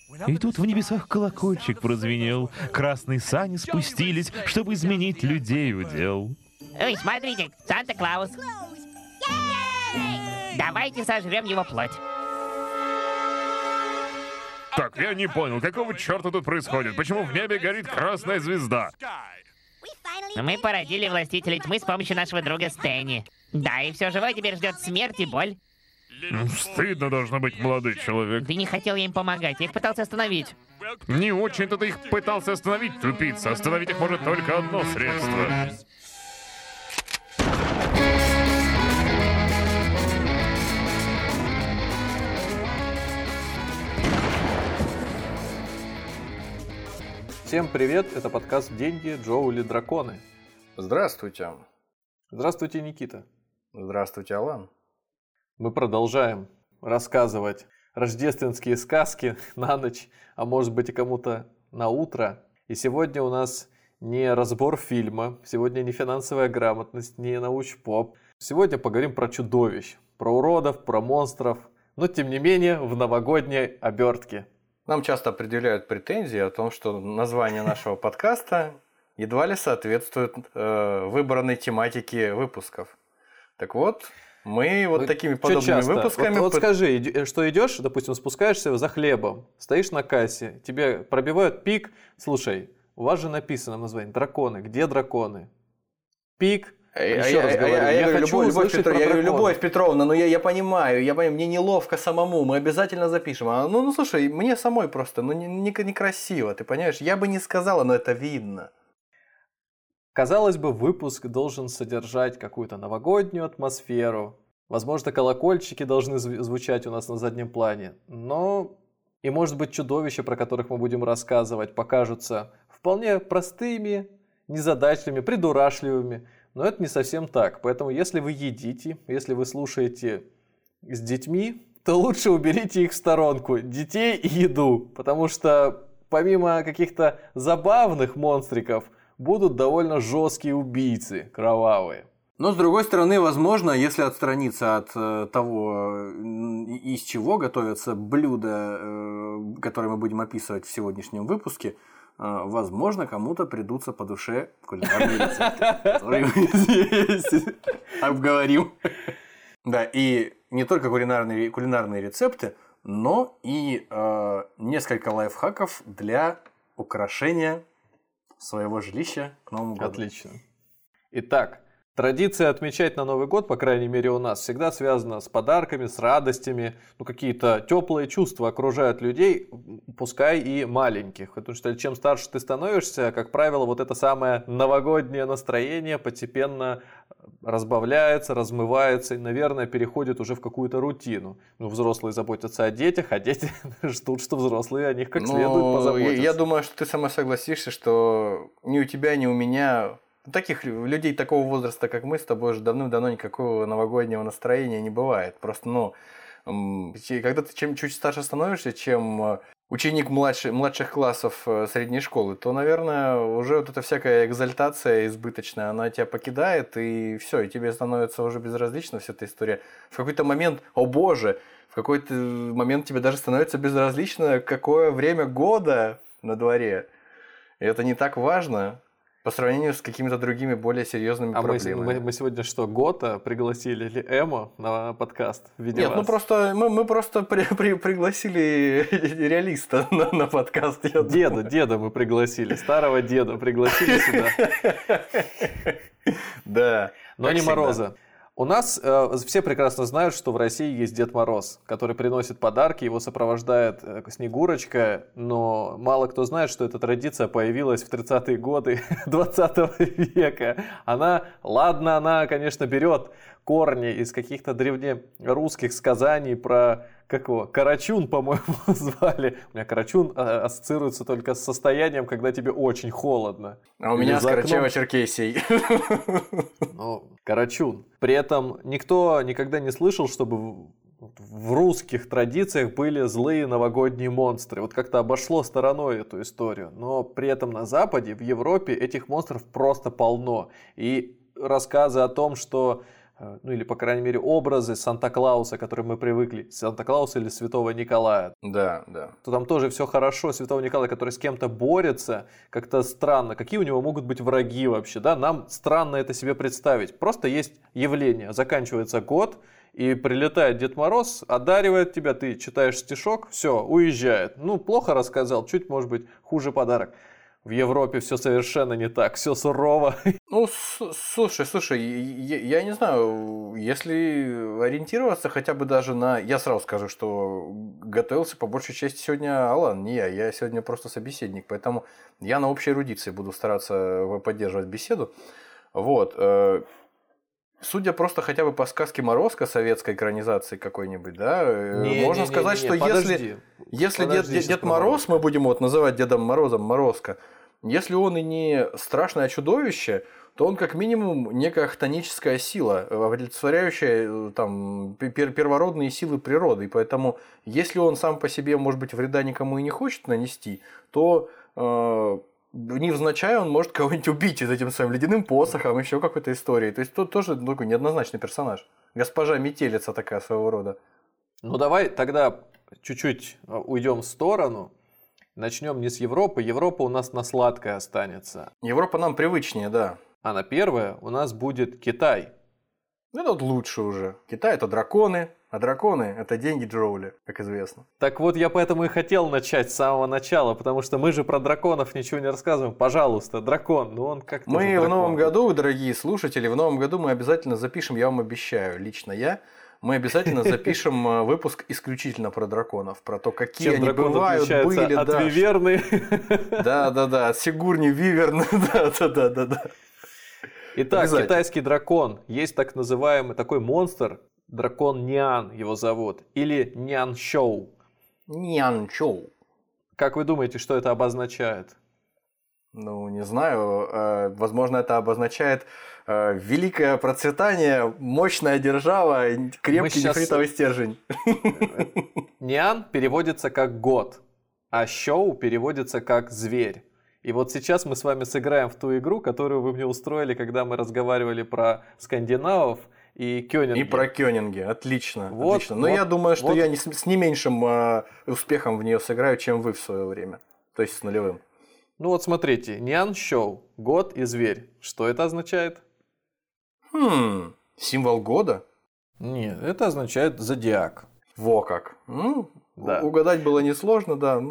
И тут в небесах колокольчик прозвенел, красные сани спустились, чтобы изменить людей удел. Ой, смотрите, Санта-Клаус. Давайте сожрем его плоть. Так, я не понял, какого черта тут происходит? Почему в небе горит красная звезда? Мы породили Властителя Тьмы с помощью нашего друга Стэнни. Да, и все живое теперь ждет смерть и боль. Стыдно должно быть, молодой человек. Ты не хотел им помогать, я их пытался остановить. Не очень-то ты их пытался остановить, тупица. Остановить их может только одно средство. Всем привет, это подкаст «Деньги, Джоули, драконы». Здравствуйте. Здравствуйте, Никита. Здравствуйте, Алан. Мы продолжаем рассказывать рождественские сказки на ночь, а может быть и кому-то на утро. И сегодня у нас не разбор фильма, сегодня не финансовая грамотность, не научпоп. Сегодня поговорим про чудовищ, про уродов, про монстров, но тем не менее в новогодней обертке. Нам часто предъявляют претензии о том, что название нашего подкаста едва ли соответствует выбранной тематике выпусков. Так вот, мы вот такими подобными выпусками... Вот скажи, что идешь, допустим, спускаешься за хлебом, стоишь на кассе, тебе пробивают пик. Слушай, у вас же написано название «Драконы». Где драконы? Пик. Еще раз говорю, я хочу услышать про драконов. Любовь Петровна, ну я понимаю, мне неловко самому, мы обязательно запишем. Ну слушай, мне самой просто, некрасиво, ты понимаешь? Я бы не сказала, но это видно. Казалось бы, выпуск должен содержать какую-то новогоднюю атмосферу. Возможно, колокольчики должны звучать у нас на заднем плане. Но и, может быть, чудовища, про которых мы будем рассказывать, покажутся вполне простыми, незадачливыми, придурашливыми. Но это не совсем так. Поэтому, если вы едите, если вы слушаете с детьми, то лучше уберите их в сторонку. Детей и еду. Потому что помимо каких-то забавных монстриков, будут довольно жесткие убийцы, кровавые. Но, с другой стороны, возможно, если отстраниться от того, из чего готовятся блюда, которые мы будем описывать в сегодняшнем выпуске, возможно, кому-то придутся по душе кулинарные рецепты, которые мы здесь обговорим. Да, и не только кулинарные рецепты, но и несколько лайфхаков для украшения своего жилища к Новому году. Отлично. Итак, традиция отмечать на Новый год, по крайней мере у нас, всегда связана с подарками, с радостями. Какие-то теплые чувства окружают людей, пускай и маленьких. Потому что чем старше ты становишься, как правило, вот это самое новогоднее настроение постепенно разбавляется, размывается и, наверное, переходит уже в какую-то рутину. Взрослые заботятся о детях, а дети ждут, что взрослые о них как следует позаботятся. Я думаю, что ты сама согласишься, что ни у тебя, ни у меня... Таких людей такого возраста, как мы с тобой, уже давным-давно никакого новогоднего настроения не бывает. Просто, когда ты чем чуть старше становишься, чем ученик младших классов средней школы, то, наверное, уже вот эта всякая экзальтация избыточная, она тебя покидает, и все, и тебе становится уже безразлична вся эта история. В какой-то момент, о боже, в какой-то момент тебе даже становится безразлично, какое время года на дворе. И это не так важно. По сравнению с какими-то другими более серьезными проблемами. Мы сегодня что, Гота пригласили или Эмо на подкаст в виде Нет, вас? мы просто пригласили реалиста на подкаст. Деда мы пригласили, старого деда пригласили сюда. Да. Но не Мороза. У нас все прекрасно знают, что в России есть Дед Мороз, который приносит подарки, его сопровождает Снегурочка, но мало кто знает, что эта традиция появилась в 30-е годы 20 века. Она, конечно, берет корни из каких-то древнерусских сказаний про... Как его? Карачун, по-моему, звали. У меня Карачун ассоциируется только с состоянием, когда тебе очень холодно. А у меня с Карачево-Черкесией. Карачун. При этом никто никогда не слышал, чтобы в русских традициях были злые новогодние монстры. Вот как-то обошло стороной эту историю. Но при этом на Западе, в Европе этих монстров просто полно. И рассказы о том, что ну или, по крайней мере, образы Санта-Клауса, к которым мы привыкли, Санта-Клауса или Святого Николая. Да, да. То там тоже все хорошо, Святого Николая, который с кем-то борется, как-то странно. Какие у него могут быть враги вообще, да? Нам странно это себе представить. Просто есть явление, заканчивается год, и прилетает Дед Мороз, одаривает тебя, ты читаешь стишок, все, уезжает. Ну, плохо рассказал, чуть, может быть, хуже подарок. В Европе все совершенно не так, все сурово. Ну, слушай, я не знаю, если ориентироваться хотя бы даже на... Я сразу скажу, что готовился по большей части сегодня Алан, не я сегодня просто собеседник, поэтому я на общей эрудиции буду стараться поддерживать беседу. Вот. Судя просто хотя бы по сказке Морозко, советской экранизации какой-нибудь, да, можно сказать, что если Дед Мороз, мы будем вот называть Дедом Морозом Морозко, если он и не страшное чудовище, то он как минимум некая хтоническая сила, олицетворяющая там первородные силы природы. И поэтому, если он сам по себе, может быть, вреда никому и не хочет нанести, то невзначай он может кого-нибудь убить этим своим ледяным посохом, еще какой-то историей. То есть тут тоже такой неоднозначный персонаж. Госпожа Метелица такая своего рода. Ну давай тогда чуть-чуть уйдем в сторону. Начнем не с Европы. Европа у нас на сладкое останется. Европа нам привычнее, да. А на первое у нас будет Китай. Это вот лучше уже. Китай – это драконы, а драконы – это деньги Джоули, как известно. Так вот, я поэтому и хотел начать с самого начала, потому что мы же про драконов ничего не рассказываем. Пожалуйста, дракон, ну он как-то Мы в новом году, дорогие слушатели, в новом году мы обязательно запишем, я вам обещаю, лично я, мы обязательно запишем выпуск исключительно про драконов, про то, какие Чем они бывают, были, от да. Виверны. Да, от Сигурни Виверны, да. Итак, китайский дракон. Есть так называемый такой монстр, дракон Ниан его зовут, или Няншоу. Няншоу. Как вы думаете, что это обозначает? Ну, не знаю. Возможно, это обозначает великое процветание, мощная держава, крепкий нефритовый стержень. Ниан переводится как год, а шоу переводится как зверь. И вот сейчас мы с вами сыграем в ту игру, которую вы мне устроили, когда мы разговаривали про скандинавов и кёнинги. И про кёнинги. Отлично. Вот, отлично. Но я думаю, что я с не меньшим успехом в нее сыграю, чем вы в свое время. То есть с нулевым. Ну вот смотрите. Ньян Шоу. Год и зверь. Что это означает? Символ года? Нет, это означает зодиак. Во как. Да. Угадать было несложно, да.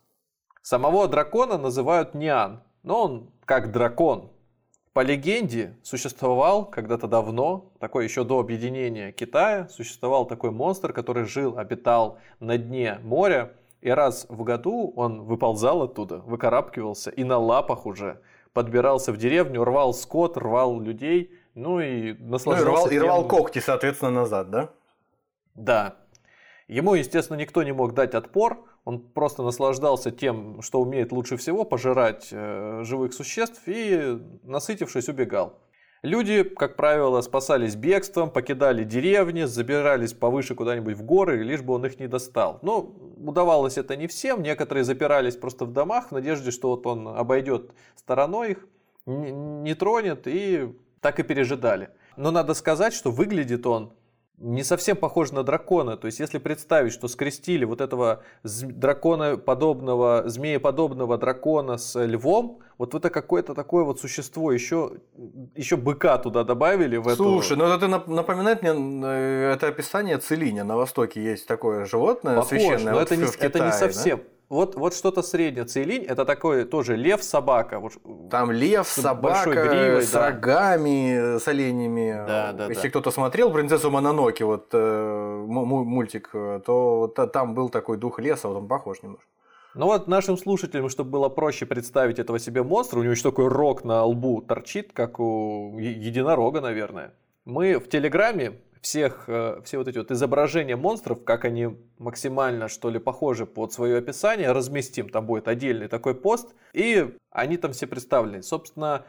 Самого дракона называют Ньян, но он как дракон. По легенде существовал когда-то давно, такой еще до объединения Китая, существовал такой монстр, который обитал на дне моря, и раз в году он выползал оттуда, выкарабкивался и на лапах уже подбирался в деревню, рвал скот, рвал людей, ну и наслаждался и рвал когти, соответственно, назад, да? Да. Ему, естественно, никто не мог дать отпор, он просто наслаждался тем, что умеет лучше всего, пожирать живых существ, и, насытившись, убегал. Люди, как правило, спасались бегством, покидали деревни, забирались повыше куда-нибудь в горы, лишь бы он их не достал. Но удавалось это не всем, некоторые запирались просто в домах в надежде, что вот он обойдет стороной их, не тронет, и так и пережидали. Но надо сказать, что выглядит он не совсем похож на дракона. То есть, если представить, что скрестили вот этого драконоподобного, змееподобного дракона с львом, вот это какое-то такое вот существо, еще быка туда добавили в эту... Слушай, ну это напоминает мне это описание Целиня. На Востоке есть такое животное похож, священное. Но вот это не совсем. Да? Вот что-то среднее. Цейлинь это такой тоже лев-собака. Там лев, собака, гривой, с рогами, с оленями. Да. Если кто-то смотрел «Принцессу Мононоке», вот мультик, то там был такой дух леса, вот он похож немножко. Ну вот нашим слушателям, чтобы было проще представить этого себе монстра, у него еще такой рог на лбу торчит, как у единорога, наверное. Мы в Телеграме все вот эти вот изображения монстров, как они максимально, что ли, похожи под свое описание, разместим. Там будет отдельный такой пост, и они там все представлены. Собственно,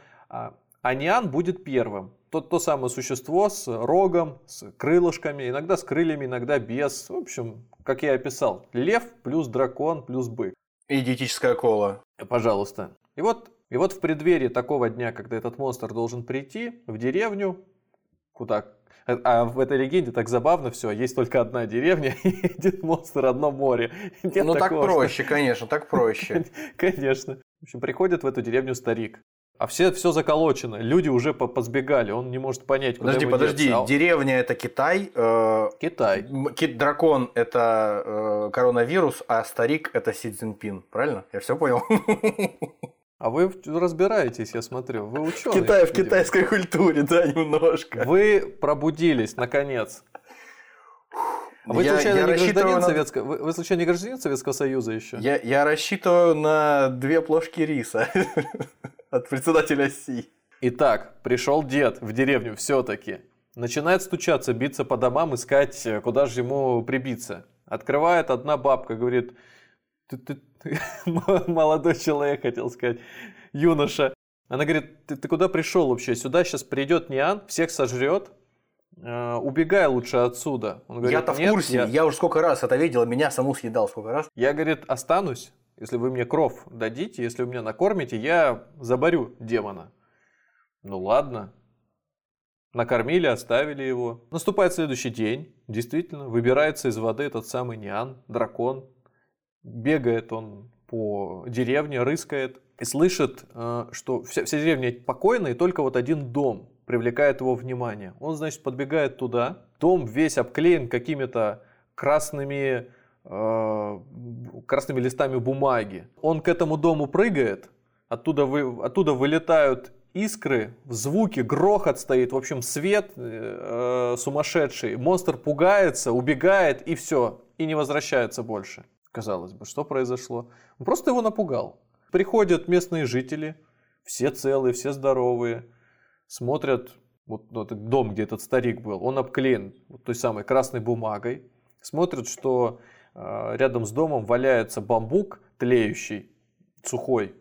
Аниан будет первым. То самое существо с рогом, с крылышками, иногда с крыльями, иногда без. В общем, как я описал, лев плюс дракон плюс бык. И диетическая кола. Пожалуйста. И вот в преддверии такого дня, когда этот монстр должен прийти в деревню, Куда? А в этой легенде так забавно все. Есть только одна деревня и один монстр, одно море. Нет Ну, так такого, проще, конечно, так проще. Конечно. В общем, приходит в эту деревню старик. А все заколочено. Люди уже позбегали. Он не может понять, куда его Подожди. деться. Деревня – это Китай. Китай. Дракон – это коронавирус, а старик – это Си Цзиньпин. Правильно? Я все понял? А вы разбираетесь, я смотрю. Вы ученые. Китай в китайской культуре, да, немножко. Вы пробудились, наконец. Вы случайно не гражданин Советского Союза еще? Я рассчитываю на 2 плошки риса от председателя Си. Итак, пришел дед в деревню все-таки. Начинает стучаться, биться по домам, искать, куда же ему прибиться. Открывает одна бабка, говорит: ты молодой человек, хотел сказать, юноша. Она говорит: ты куда пришел вообще? Сюда сейчас придет Ниан, всех сожрет. Убегай лучше отсюда. Он говорит: я-то в курсе, я уже сколько раз это видел, меня саму съедал сколько раз. Я, говорит, останусь, если вы мне кров дадите, если вы меня накормите, я заборю демона. Ну ладно. Накормили, оставили его. Наступает следующий день. Действительно, выбирается из воды этот самый Ниан, дракон. Бегает он по деревне, рыскает. И слышит, что вся деревня покойна, и только вот один дом привлекает его внимание. Он, значит, подбегает туда. Дом весь обклеен какими-то красными листами бумаги. Он к этому дому прыгает. Оттуда вылетают искры, звуки, грохот стоит. В общем, свет сумасшедший. Монстр пугается, убегает и все. И не возвращается больше. Казалось бы, что произошло? Он просто его напугал. Приходят местные жители. Все целые, все здоровые. Смотрят, вот этот дом, где этот старик был, он обклеен вот той самой красной бумагой. Смотрят, что рядом с домом валяется бамбук тлеющий, сухой.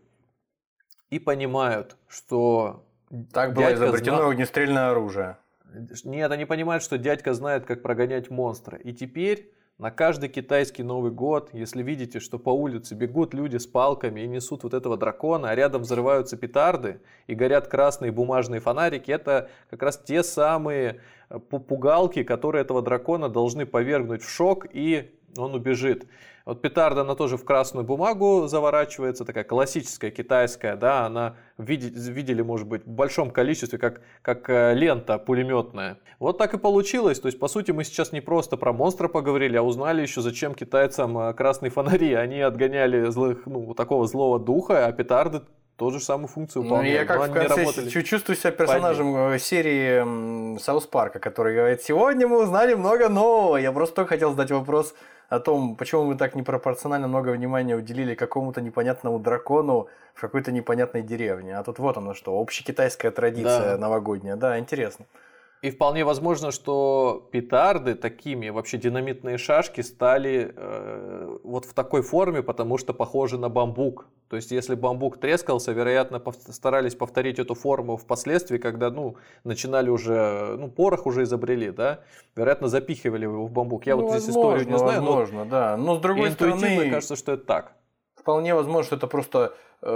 И понимают, что так было изобретено огнестрельное оружие. Нет, они понимают, что дядька знает, как прогонять монстра. И теперь на каждый китайский Новый год, если видите, что по улице бегут люди с палками и несут вот этого дракона, а рядом взрываются петарды и горят красные бумажные фонарики, это как раз те самые пугалки, которые этого дракона должны повергнуть в шок, и он убежит. Вот петарда, она тоже в красную бумагу заворачивается, такая классическая китайская, да, она видели, может быть, в большом количестве, как лента пулеметная. Вот так и получилось, то есть, по сути, мы сейчас не просто про монстра поговорили, а узнали еще, зачем китайцам красные фонари. Они отгоняли такого злого духа, а петарды ту же самую функцию выполняют. Я как в конце чувствую себя персонажем серии Саус Парка, который говорит: сегодня мы узнали много нового. Я просто только хотел задать вопрос о том, почему мы так непропорционально много внимания уделили какому-то непонятному дракону в какой-то непонятной деревне. А тут вот оно что, общекитайская традиция новогодняя. Да, интересно. И вполне возможно, что петарды такими, вообще динамитные шашки, стали вот в такой форме, потому что похожи на бамбук. То есть, если бамбук трескался, вероятно, старались повторить эту форму впоследствии, когда начинали уже, порох уже изобрели, да? Вероятно, запихивали его в бамбук. Я вот здесь историю не знаю, возможно, да. Но с другой интуитивно стороны, кажется, что это так. Вполне возможно, что это просто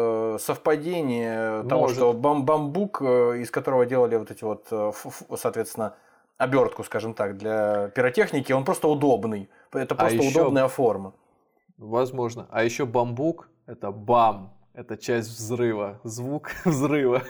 совпадение того, что бамбук, из которого делали вот эти вот, соответственно, обертку, скажем так, для пиротехники, он просто удобный. Это просто удобная форма. Возможно. А еще бамбук — это бам. Это часть взрыва. Звук взрыва.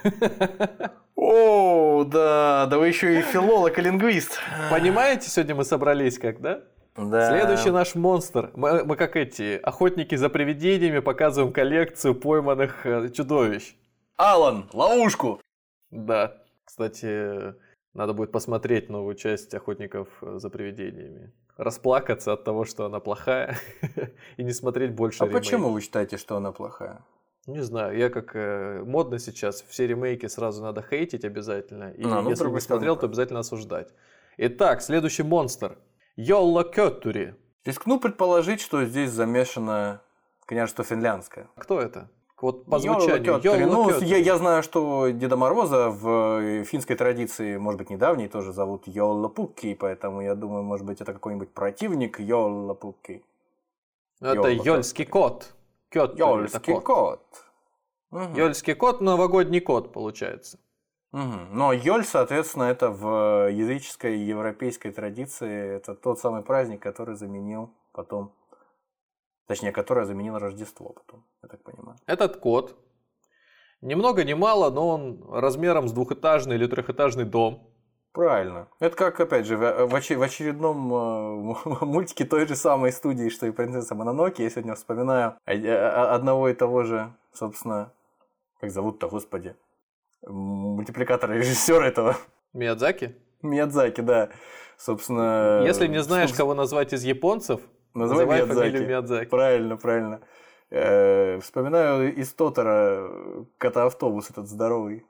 О, да вы еще и филолог, и лингвист. Понимаете, сегодня мы собрались как, да? Да. Следующий наш монстр. Мы как эти охотники за привидениями показываем коллекцию пойманных чудовищ. Алан, ловушку! Да. Кстати, надо будет посмотреть новую часть охотников за привидениями. Расплакаться от того, что она плохая, и не смотреть больше ремейки. А почему вы считаете, что она плохая? Не знаю, я как модно сейчас, все ремейки сразу надо хейтить обязательно. И если не смотрел, то обязательно осуждать. Итак, следующий монстр. Йолла-Кёттури. Рискну предположить, что здесь замешано княжество финляндское. Кто это? Вот по звучанию. Я знаю, что Деда Мороза в финской традиции, может быть, недавней, тоже зовут Йолла-Пукки, поэтому я думаю, может быть, это какой-нибудь противник Йолла-Пукки. Это Йольский кот. Йольский кот. Йольский кот, новогодний кот, получается. Но Йоль, соответственно, это в языческой европейской традиции, это тот самый праздник, который заменил потом, точнее, который заменил Рождество потом, я так понимаю. Этот кот, ни много ни мало, но он размером с двухэтажный или трехэтажный дом. Правильно. Это как, опять же, в очередном мультике той же самой студии, что и «Принцесса Мононоке». Я сегодня вспоминаю одного и того же, собственно, как зовут-то, господи, мультипликатора, режиссера этого. Миядзаки? Миядзаки, да. Собственно... Если не знаешь, кого назвать из японцев, называй фамилию Миядзаки. Правильно. Вспоминаю из Тотора кота-автобус этот здоровый.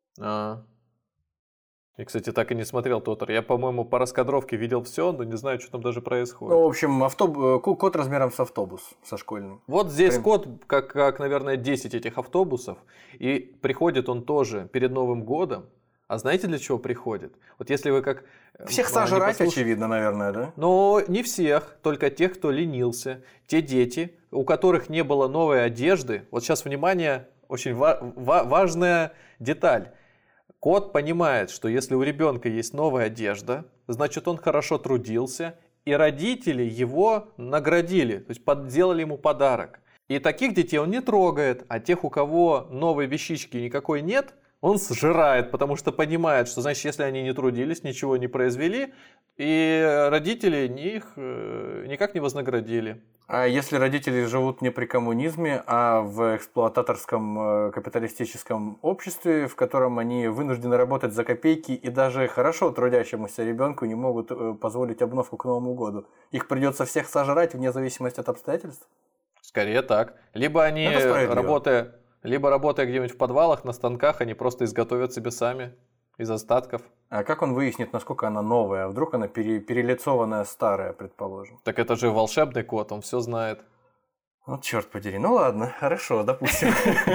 Я, кстати, так и не смотрел Тотор. Я, по-моему, по раскадровке видел все, но не знаю, что там даже происходит. Ну, в общем, кот размером с автобус, со школьный. Вот здесь кот, как, наверное, 10 этих автобусов. И приходит он тоже перед Новым годом. А знаете, для чего приходит? Вот если вы как... Всех сожрать, очевидно, наверное, да? Но не всех, только тех, кто ленился. Те дети, у которых не было новой одежды. Вот сейчас, внимание, очень важная деталь. Кот понимает, что если у ребенка есть новая одежда, значит он хорошо трудился, и родители его наградили, то есть сделали ему подарок. И таких детей он не трогает, а тех, у кого новой вещички никакой нет, он сжирает, потому что понимает, что значит, если они не трудились, ничего не произвели, и родители их никак не вознаградили. А если родители живут не при коммунизме, а в эксплуататорском капиталистическом обществе, в котором они вынуждены работать за копейки и даже хорошо трудящемуся ребенку не могут позволить обновку к Новому году, их придется всех сожрать вне зависимости от обстоятельств? Скорее так. Либо они, работая где-нибудь в подвалах, на станках, они просто изготовят себе сами из остатков. А как он выяснит, насколько она новая? А вдруг она перелицованная старая, предположим? Так это же волшебный кот, он все знает. Вот черт подери. Ну ладно, хорошо, допустим.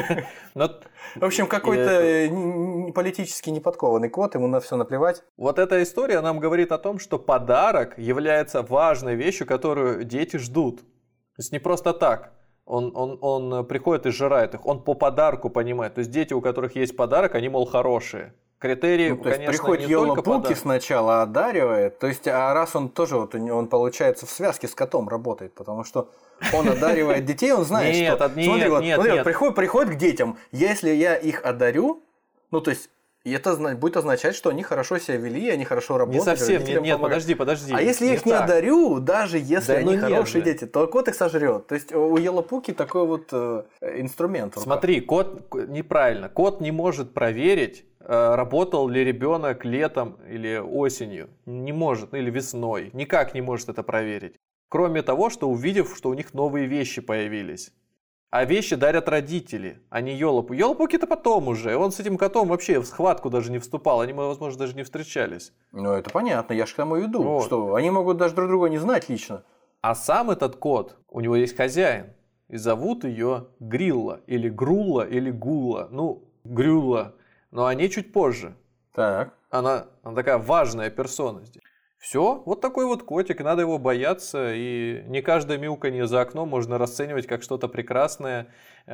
В общем, какой-то политически неподкованный кот, ему на все наплевать. Вот эта история нам говорит о том, что подарок является важной вещью, которую дети ждут. То есть не просто так. Он приходит и сжирает их. Он по подарку понимает. То есть дети, у которых есть подарок, они, мол, хорошие. Критерии, то есть конечно, приходит не только Йола-Пуки подарок. сначала одаривает, то есть, а раз он тоже, он получается в связке с котом работает, потому что он одаривает детей, он знает, что... Смотри, приходит к детям, если я их одарю, ну, то есть, это будет означать, что они хорошо себя вели, они хорошо работали. Не совсем, нет, подожди. А если я их не одарю, даже если они хорошие дети, то кот их сожрет. То есть у Йола-Пуки такой вот инструмент. Смотри, кот неправильно. Кот не может проверить, работал ли ребенок летом или осенью. Не может, или весной. Никак не может это проверить. Кроме того, что увидев, что у них новые вещи появились. А вещи дарят родители, а не Йола-Пуки. Йола-Пуки-то потом уже. Он с этим котом вообще в схватку даже не вступал. Они, возможно, даже не встречались. Ну, это понятно. Я же к тому иду. Вот. Что они могут даже друг друга не знать лично. А сам этот кот, у него есть хозяин. И зовут ее Грилла. Или Грулла, или Гулла. Ну, Грюлла. Но о ней чуть позже. Так. Она такая важная персона здесь. Все, вот такой вот котик, надо его бояться, и не каждое мяуканье за окном можно расценивать как что-то прекрасное,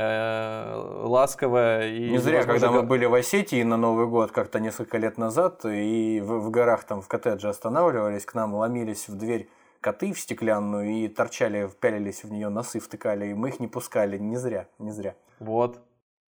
ласковое. И не зря, когда мы были в Осетии на Новый год как-то несколько лет назад, и в горах там в коттедже останавливались, к нам ломились в дверь коты в стеклянную и торчали, пялились в нее, носы втыкали, и мы их не пускали, не зря. Вот.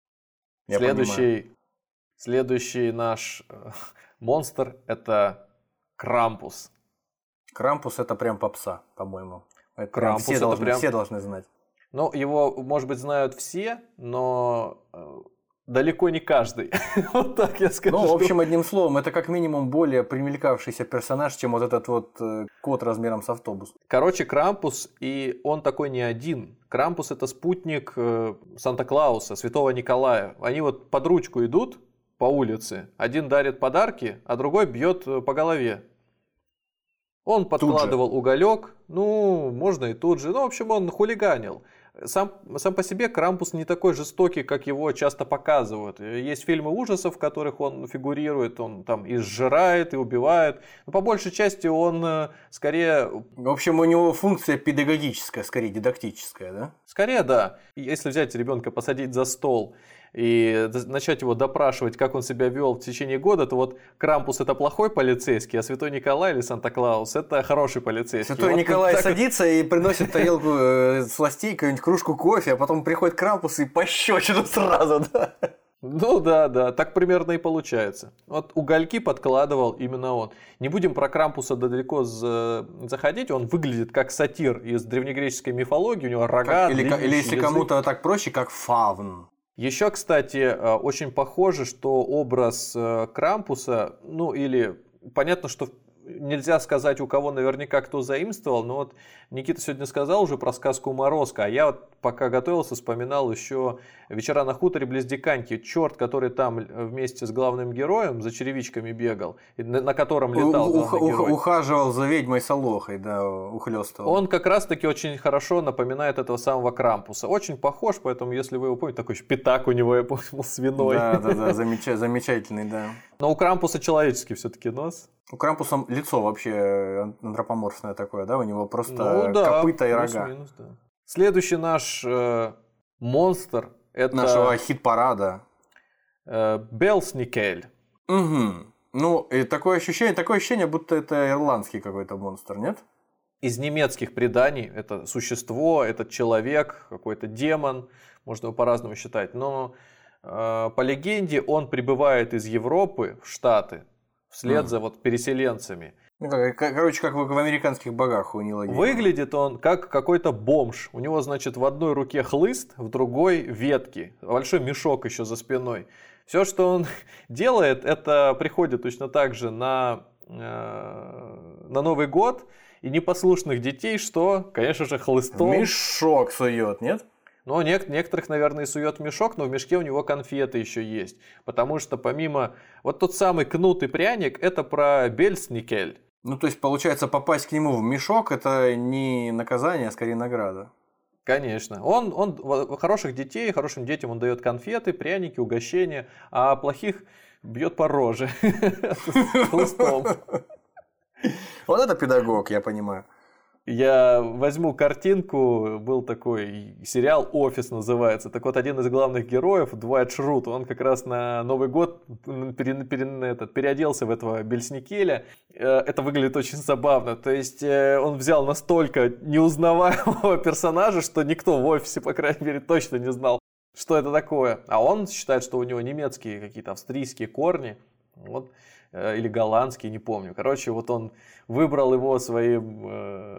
Следующий наш монстр – это Крампус. Крампус это прям попса, по-моему. Крампус все должны знать. Ну, его, может быть, знают все, но далеко не каждый. Вот так я скажу. Ну, в общем, одним словом, это как минимум более примелькавшийся персонаж, чем вот этот вот кот размером с автобус. Короче, Крампус, и он такой не один. Крампус – это спутник Санта-Клауса, Святого Николая. Они вот под ручку идут по улице. Один дарит подарки, а другой бьет по голове. Он подкладывал уголек, ну, можно и тут же. Ну, в общем, он хулиганил. Сам по себе Крампус не такой жестокий, как его часто показывают. Есть фильмы ужасов, в которых он фигурирует, он там и сжирает, и убивает. Но по большей части он скорее... В общем, у него функция педагогическая, скорее дидактическая, да? Скорее, да. Если взять ребенка, посадить за стол и начать его допрашивать, как он себя вел в течение года, то вот Крампус это плохой полицейский, а Святой Николай или Санта-Клаус это хороший полицейский. Святой Николай садится и приносит тарелку сластей, какую-нибудь кружку кофе, а потом приходит Крампус и пощечину сразу, да? Ну да, так примерно и получается. Вот угольки подкладывал именно он. Не будем про Крампуса далеко заходить, он выглядит как сатир из древнегреческой мифологии, у него рога, или если кому-то так проще, как фавн. Еще, кстати, очень похоже, что образ Крампуса, ну или понятно, что нельзя сказать, у кого наверняка кто заимствовал, но вот Никита сегодня сказал уже про сказку «Морозко», а я вот пока готовился, вспоминал еще «Вечера на хуторе близ Диканьки». Черт, который там вместе с главным героем за черевичками бегал, на котором летал главный герой. Ухаживал за ведьмой Солохой, да, ухлёстывал. Он как раз-таки очень хорошо напоминает этого самого Крампуса. Очень похож, поэтому, если вы его помните, такой пятак у него, я помнил, свиной. Да, замечательный, да. Но у Крампуса человеческий все-таки нос. У Крампуса лицо вообще антропоморфное такое, да? У него просто копыта и рога. Минус, да. Следующий наш монстр это нашего хит-парада. Белсникель. Угу. Ну, и такое ощущение, будто это ирландский какой-то монстр, нет? Из немецких преданий это существо, это человек, какой-то демон, можно его по-разному считать, но по легенде он прибывает из Европы в Штаты вслед за вот переселенцами. Ну, короче, как в американских богах у Нила Геймана. Выглядит он как какой-то бомж. У него, значит, в одной руке хлыст, в другой ветки. Большой мешок еще за спиной. Все, что он делает, это приходит точно так же на Новый год и непослушных детей, что, конечно же, хлыстом. Мешок сует, нет? Ну, некоторых, наверное, и сует в мешок, но в мешке у него конфеты еще есть. Потому что помимо... Вот тот самый кнут и пряник, это про Бельсникель. Ну, то есть, получается, попасть к нему в мешок – это не наказание, а скорее награда. Конечно. Он хороших детей, хорошим детям он дает конфеты, пряники, угощения, а плохих бьет по роже. Хлыстом. Вот это педагог, я понимаю. Я возьму картинку, был такой сериал «Офис» называется. Так вот, один из главных героев, Дуайт Шрут, он как раз на Новый год переоделся в этого Бельсникеля. Это выглядит очень забавно. То есть, он взял настолько неузнаваемого персонажа, что никто в офисе, по крайней мере, точно не знал, что это такое. А он считает, что у него немецкие какие-то австрийские корни. Вот. Или голландский, не помню. Короче, вот он выбрал его своим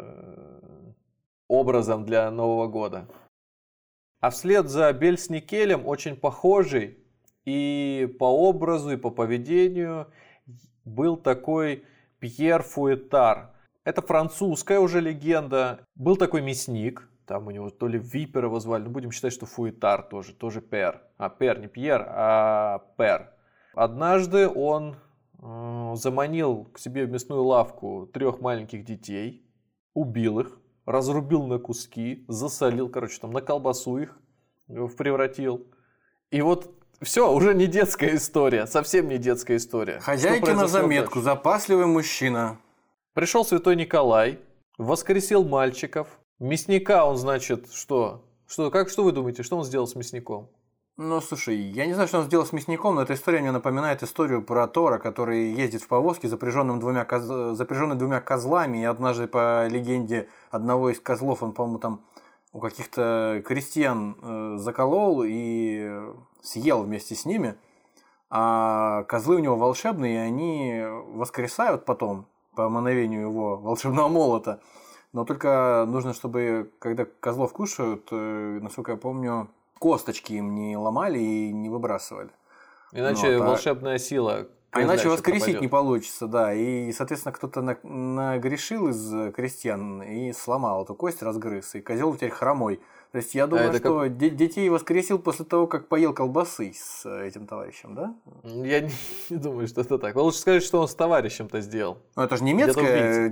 образом для Нового года. А вслед за Бельсникелем очень похожий и по образу, и по поведению был такой Пьер Фуэтар. Это французская уже легенда. Был такой мясник. Там у него то ли Випер его звали. Ну, будем считать, что Фуэтар тоже Пер. Пер, не Пьер, а Пер. Однажды он заманил к себе в мясную лавку 3 маленьких детей, убил их, разрубил на куски, засолил, там на колбасу их превратил. И вот все, уже не детская история, совсем не детская история. Хозяйки на заметку, дальше? Запасливый мужчина. Пришел Святой Николай, воскресил мальчиков. Мясника он, значит, что вы думаете, что он сделал с мясником? Ну, слушай, я не знаю, что он сделал с мясником, но эта история мне напоминает историю про Тора, который ездит в повозке, запряженный 2 козлами, и однажды, по легенде одного из козлов, он, по-моему, там у каких-то крестьян заколол и съел вместе с ними, а козлы у него волшебные, и они воскресают потом по мановению его волшебного молота, но только нужно, чтобы, когда козлов кушают, насколько я помню, косточки им не ломали и не выбрасывали. Иначе волшебная сила. А иначе воскресить пропадет. Не получится, да. И, соответственно, кто-то нагрешил из крестьян и сломал эту кость, разгрыз. И козел теперь хромой. То есть я думаю, что детей воскресил после того, как поел колбасы с этим товарищем, да? Я не думаю, что это так. Лучше сказать, что он с товарищем-то сделал. Ну, это же немецкая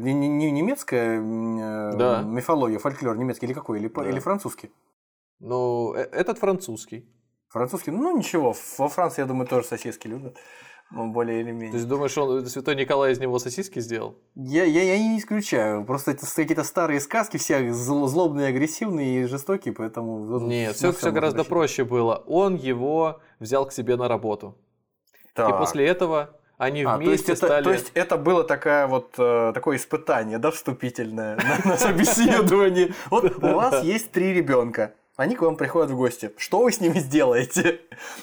мифология, фольклор немецкий или какой? Или французский? Ну, этот французский. Французский? Ну, ничего. Во Франции, я думаю, тоже сосиски любят. Ну, более или То менее. есть думаешь, он Святой Николай из него сосиски сделал? Я не исключаю. Просто это какие-то старые сказки, все злобные, агрессивные и жестокие, поэтому... Нет, все гораздо проще было. Он его взял к себе на работу. И после этого они вместе стали... То есть это было такое испытание, да, вступительное на собеседование. Вот у вас есть 3 ребенка. Они к вам приходят в гости. Что вы с ними сделаете?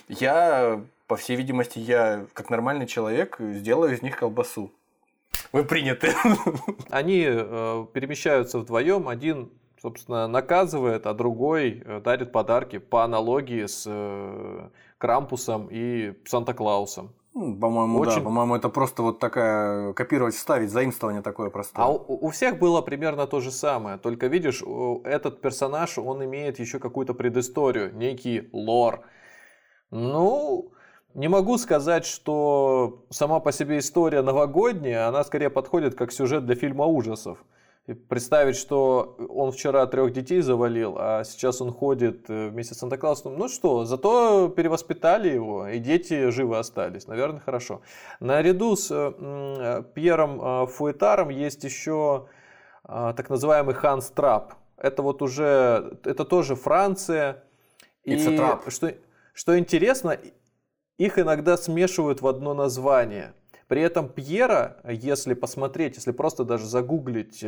По всей видимости, я, как нормальный человек, сделаю из них колбасу. Вы приняты. Они перемещаются вдвоем. Один, собственно, наказывает, а другой дарит подарки по аналогии с Крампусом и Санта-Клаусом. По-моему, да. По-моему, это просто вот такая копировать, вставить, заимствование такое простое. А у всех было примерно то же самое. Только видишь, этот персонаж, он имеет еще какую-то предысторию, некий лор. Ну, не могу сказать, что сама по себе история новогодняя, она скорее подходит как сюжет для фильма ужасов. И представить, что он вчера 3 детей завалил, а сейчас он ходит вместе с Санта-Клаусом. Ну что, зато перевоспитали его, и дети живы остались. Наверное, хорошо. Наряду с Пьером Фуэтаром есть еще так называемый Ханс Трап. Это тоже Франция. И что интересно, их иногда смешивают в одно название. При этом Пьера, если посмотреть, если просто даже загуглить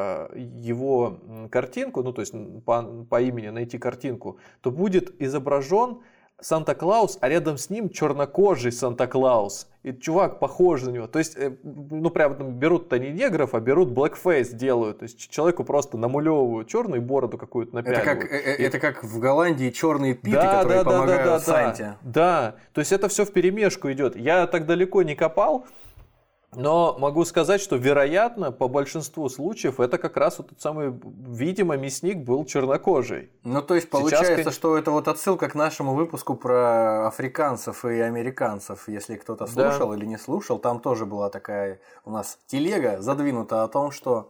его картинку, ну то есть по имени найти картинку, то будет изображен Санта-Клаус, а рядом с ним чернокожий Санта-Клаус. И чувак похож на него. То есть, ну прям берут-то не негров, а берут blackface делают. То есть человеку просто намулевывают черную бороду какую-то напяливают. Это как в Голландии черные питы, которые помогают Санте. Да, то есть это все вперемешку идет. Я так далеко не копал, но могу сказать, что вероятно, по большинству случаев, это как раз вот тот самый, видимо, мясник был чернокожий. Ну, то есть, получается, что это вот отсылка к нашему выпуску про африканцев и американцев. Если кто-то слушал или не слушал, там тоже была такая у нас телега задвинута о том, что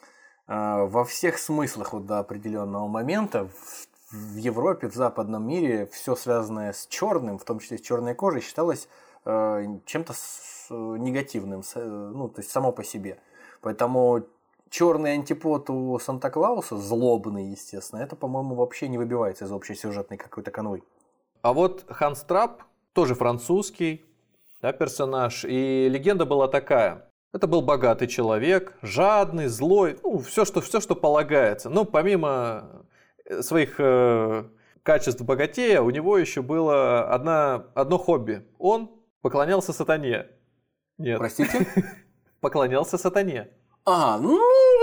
во всех смыслах вот до определенного момента в Европе, в западном мире все связанное с черным, в том числе с черной кожей, считалось чем-то негативным, ну, то есть само по себе. Поэтому черный антипод у Санта-Клауса, злобный, естественно, это, по-моему, вообще не выбивается из общей сюжетной какой-то канвы. А вот Ханс Трап, тоже французский, да, персонаж, и легенда была такая. Это был богатый человек, жадный, злой, ну, все, что полагается. Но помимо своих качеств богатея, у него еще было одно хобби. Он поклонялся сатане. Нет. Простите? Поклонялся сатане. Ну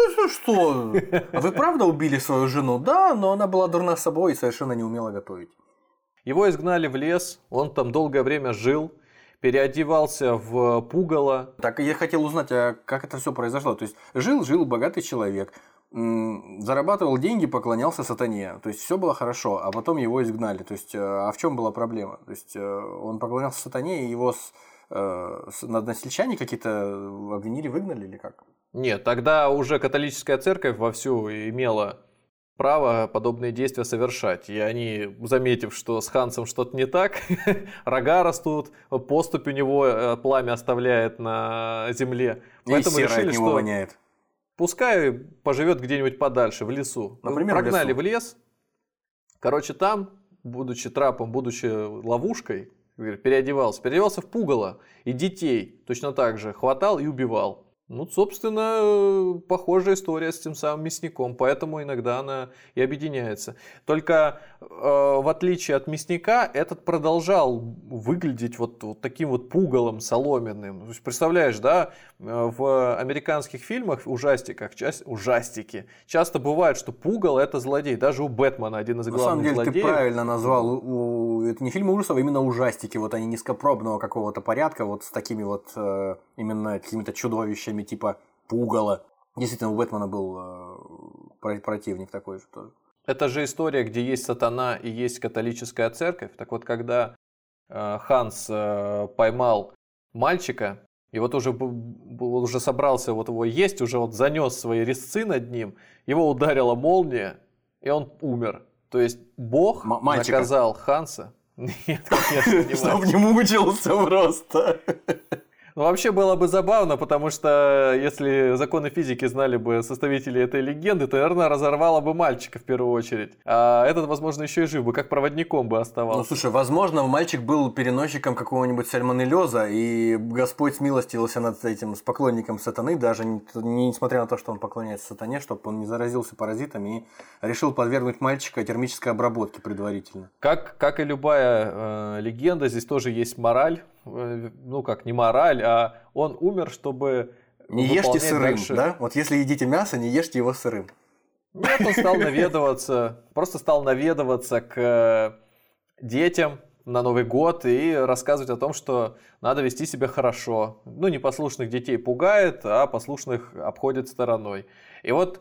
что? А вы правда убили свою жену? Да, но она была дурна собой и совершенно не умела готовить. Его изгнали в лес, он там долгое время жил, переодевался в пугало. Так, я хотел узнать, а как это все произошло? То есть, жил богатый человек, зарабатывал деньги, поклонялся сатане. То есть, все было хорошо, а потом его изгнали. То есть, а в чем была проблема? То есть, он поклонялся сатане, и его односельчане какие-то обвинили, выгнали или как? Нет, тогда уже католическая церковь вовсю имела право подобные действия совершать. И они, заметив, что с Хансом что-то не так, рога растут, поступь у него пламя оставляет на земле. Поэтому решили, что воняет. Пускай поживет где-нибудь подальше, в лесу. Например, прогнали в лес. Короче, там, будучи трапом, будучи ловушкой, переодевался в пугало. И детей точно так же хватал и убивал. Ну, собственно, похожая история с тем самым мясником, поэтому иногда она и объединяется. Только в отличие от мясника, этот продолжал выглядеть вот таким вот пугалом соломенным. То есть, представляешь, да, в американских фильмах, ужастиках, ужастики, часто бывает, что пугало — это злодей. Даже у Бэтмена один из главных злодеев. На самом деле, ты правильно назвал. Это не фильмы ужасов, а именно ужастики. Вот они низкопробного какого-то порядка, вот с такими вот именно какими-то чудовищами типа пугало. Действительно, у Бэтмена был противник такой же тоже. Это же история, где есть сатана и есть католическая церковь. Так вот, когда Ханс поймал мальчика, и вот уже собрался вот его есть, уже вот занес свои резцы над ним, его ударила молния, и он умер. То есть Бог наказал Ханса. Нет, конечно, не Чтоб не мучился просто. Ну, вообще было бы забавно, потому что если законы физики знали бы составители этой легенды, то, наверное, разорвало бы мальчика в первую очередь. А этот, возможно, еще и жив бы, как проводником бы оставался. Ну, слушай, возможно, мальчик был переносчиком какого-нибудь сальмонеллеза, и Господь смилостивился над этим с поклонником сатаны, даже несмотря на то, что он поклоняется сатане, чтобы он не заразился паразитами, и решил подвергнуть мальчика термической обработке предварительно. Как и любая легенда, здесь тоже есть мораль. Ну, как не мораль, а он умер, чтобы... Не ешьте сырым, дальше... да? Вот если едите мясо, не ешьте его сырым. Нет, он стал наведываться к детям на Новый год и рассказывать о том, что надо вести себя хорошо. Ну, непослушных детей пугает, а послушных обходит стороной. И вот